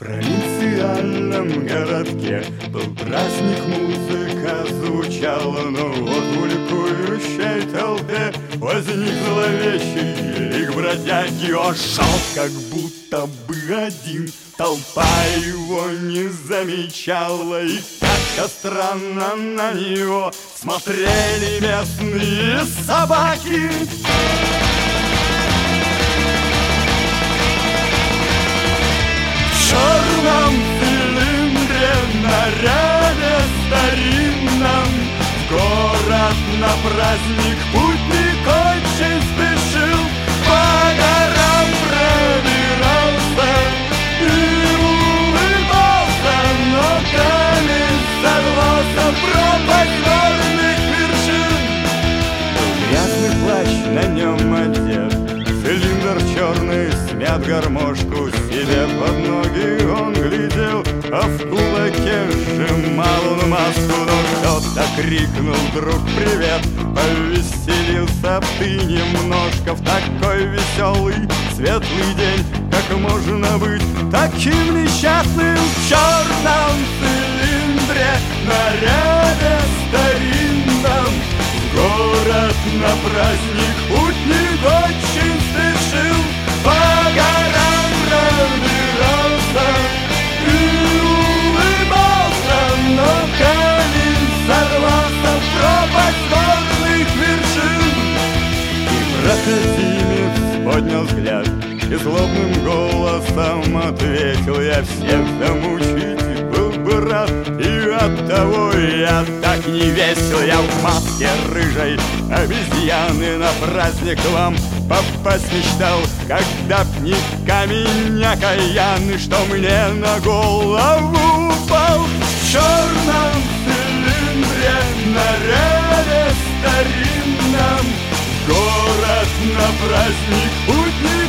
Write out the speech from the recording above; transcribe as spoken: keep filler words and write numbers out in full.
провинциальном городке был праздник, музыка звучала, но вот в ликующей толпе возник зловещий лик бродяги. Он шел как будто бы один, толпа его не замечала, и как-то странно на него смотрели местные собаки. В черном цилиндре, наряде старинном, в город на праздник путник очень спешил. По горам пробирался и улыбался, но камень сорвался в пропасть горных вершин. Был грязный плащ, на нем одет, цилиндр черный, смят гармошку себе под ноги он глядел, а в кулаке сжимал он маску. Но кто-то крикнул вдруг привет, повеселился б ты немножко в такой веселый, светлый день. Как можно быть таким несчастным в черном цилиндре, наряде старинном? В город на праздник путник очень спешил, по горам пробирался и улыбался, но камень сорвался в пропасть горных вершин. И проходимец поднял взгляд и злобным голосом ответил: я всех замучить был бы рад, и оттого я так не весел. Я в маске рыжей обезьяны на праздник к вам попасть мечтал, когда б не камень окаянный, что мне на голову упал. В черном цилиндре, наряде старинном, в город на праздник путник